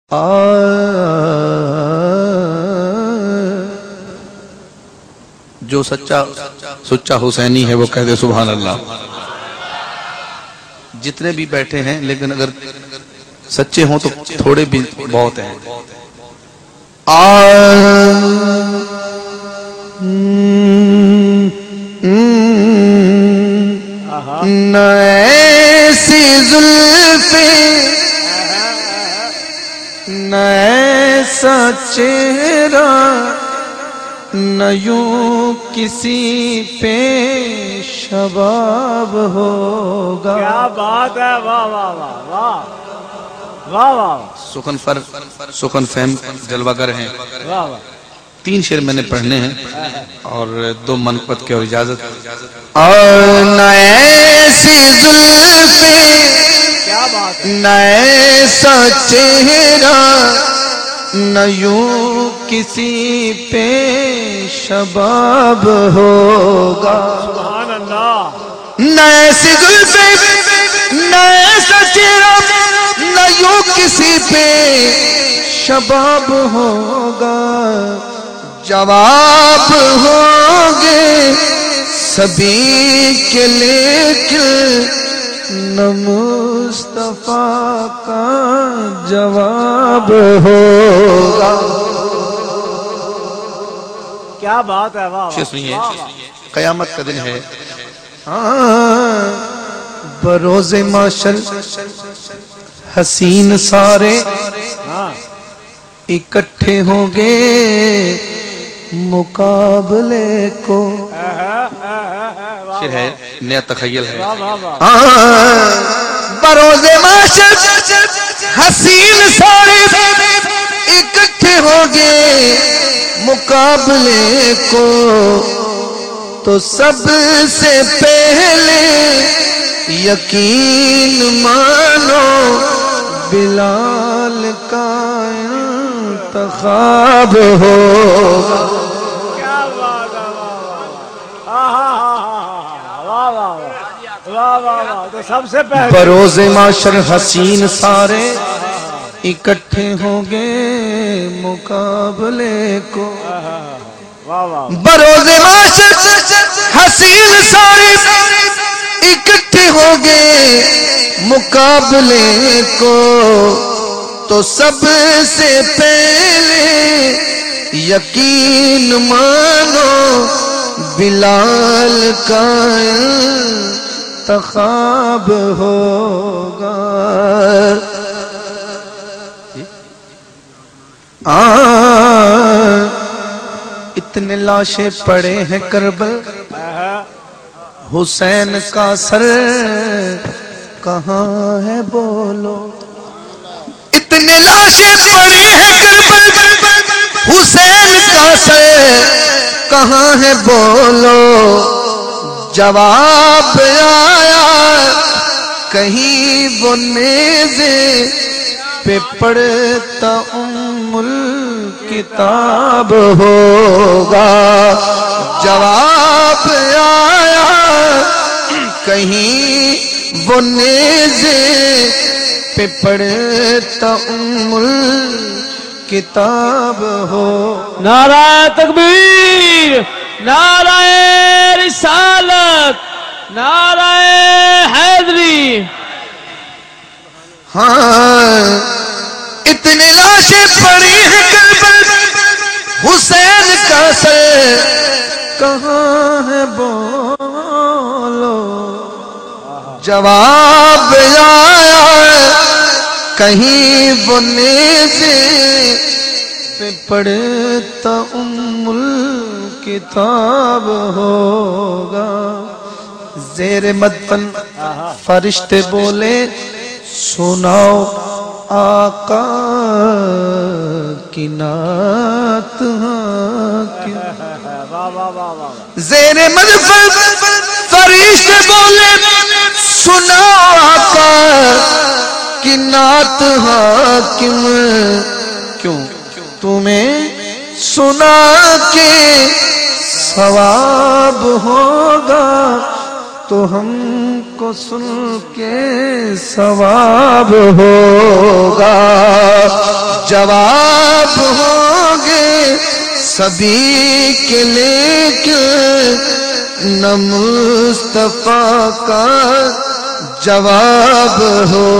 جو سچا حسینی ہے وہ کہتے سبحان اللہ۔ جتنے بھی بیٹھے ہیں لیکن اگر سچے ہوں تو تھوڑے بھی بہت ہیں۔ نہ ایسی زلفیں نہ ایسا چہرہ نہ یوں کسی پہ شباب ہوگا۔ کیا بات ہے، واہ واہ واہ واہ واہ واہ۔ سخن فہم جلوہ گر ہیں۔ واہ واہ۔ 3 شعر میں نے پڑھنے ہیں اور 2 منقبت کی اور اجازت۔ اور نہ ایسی زلفیں کیا بات ہے، نہ ایسا چہرہ نہ یوں کسی پہ شباب ہوگا۔ سبحان اللہ۔ نہ ایسی زلفیں نہ ایسا چہرہ نہ یوں کسی پہ شباب ہوگا۔ جواب ہوں گے سبھی کے لیکن نہ مصطفیٰ کا جواب ہوگا۔ کیا بات ہے، واہ واہ۔ سنیے، قیامت کا دن ہے۔ بروز معاشر حسین سارے ہاں اکٹھے ہوں گے مقابلے کو۔ شعر ہے، نیا تخیل ہے۔ واہ واہ واہ۔ بروز معاشر حسین سارے اکٹھے ہوں گے مقابلے کو، تو سب سے پہلے یقین مانو بلال کا انتخاب ہوگا۔ کیا بات ہے، واہ واہ واہ واہ واہ۔ تو سب سے پہلے بروز معاشر حسین سارے اکٹھے ہوں گے مقابلے کو۔ واہ واہ۔ بروز معاشر حسین سارے اکٹھے ہوں گے مقابلے کو، تو سب سے پہلے یقین مانو بلال کا انتخاب ہوگا۔ اتنے لاشیں پڑے ہیں کربل، حسین کا سر کہاں ہے بولو۔ اتنے لاشیں پڑی ہیں کربل، حسین کا سر کہاں ہے بولو۔ جواب آیا کہیں وہ نیزے پہ پڑھتا الکتاب ہوگا۔ جواب آیا کہیں وہ نیزے پہ پڑھتا الکتاب ہو۔ نعرہ تکبیر، نعرہ رسالت، نعرہ حیدری۔ ہاں اتنے لاشیں پڑی ہیں کربل، حسین کا سر کہاں ہے بولو۔ جواب آیا کہیں وہ نیزے پہ پڑھتا الکتاب ہوگا۔ زیر مدفن فرشتے بولے سناؤ آقا کی نعت حاکم۔ زیر مدفن فرشتے بولے سناؤ آقا کی نعت حاکم۔ کیوں تمہیں سنا کے ثواب ہوگا تو ہم کو سن کے ثواب ہوگا، جواب ہوں گے سبھی کے لیکن نہ مصطفیٰ کا جواب ہو